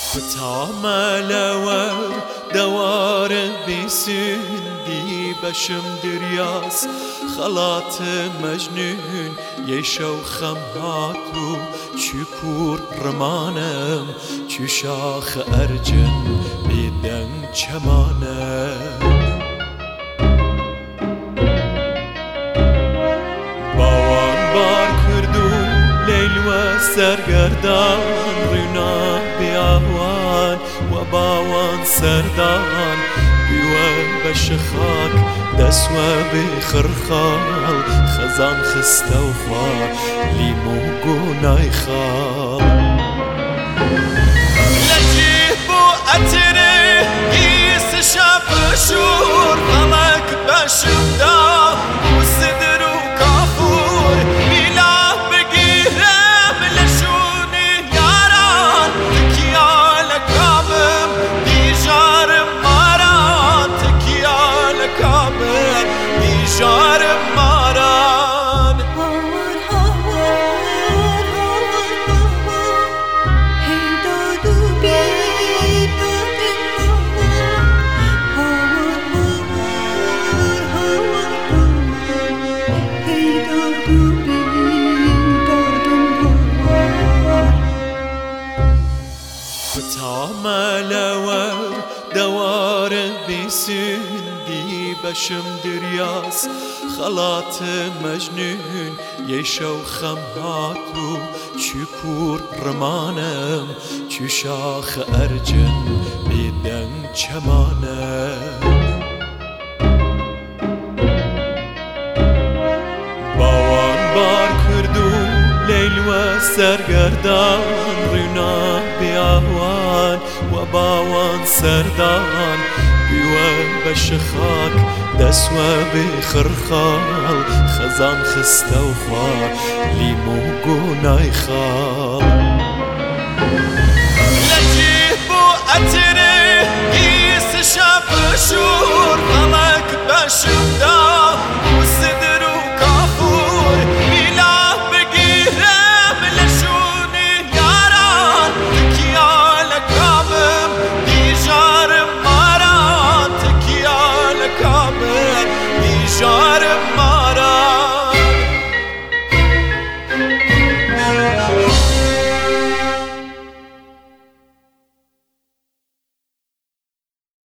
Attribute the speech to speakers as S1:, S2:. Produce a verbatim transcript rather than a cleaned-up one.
S1: تاملور دوار بیسندی بشم دریاس خلات مجنون یشو خمهاتو چکور رمانم چو شاخ ارجن بیدن چمانم باوان بار کردو لیل و سرگردان رینا بیاوان و باوان سردان بیوان بشخاک دسوا بخرخال خزان خسته و خواه لیمو گونای خال لجیب و اتره گیس شب شور غلق بشم دا و صدر و کافور میلا بگیرم لشونی یاران تکیا لکامم دیجار ماران تکیا لکامم دیجار ماران تاملور دوار بیسندی بشم دریاس خلات مجنون یشو خمهاتو چکور رمانم چو شاخ ارجن بیدن چمانم باوان بار کردو لیل و سرگردان رینا بیاوان و باوان سردان بیوان بشخاک دسوا بخرخال خزان خسته و خواه لیمو گونای خال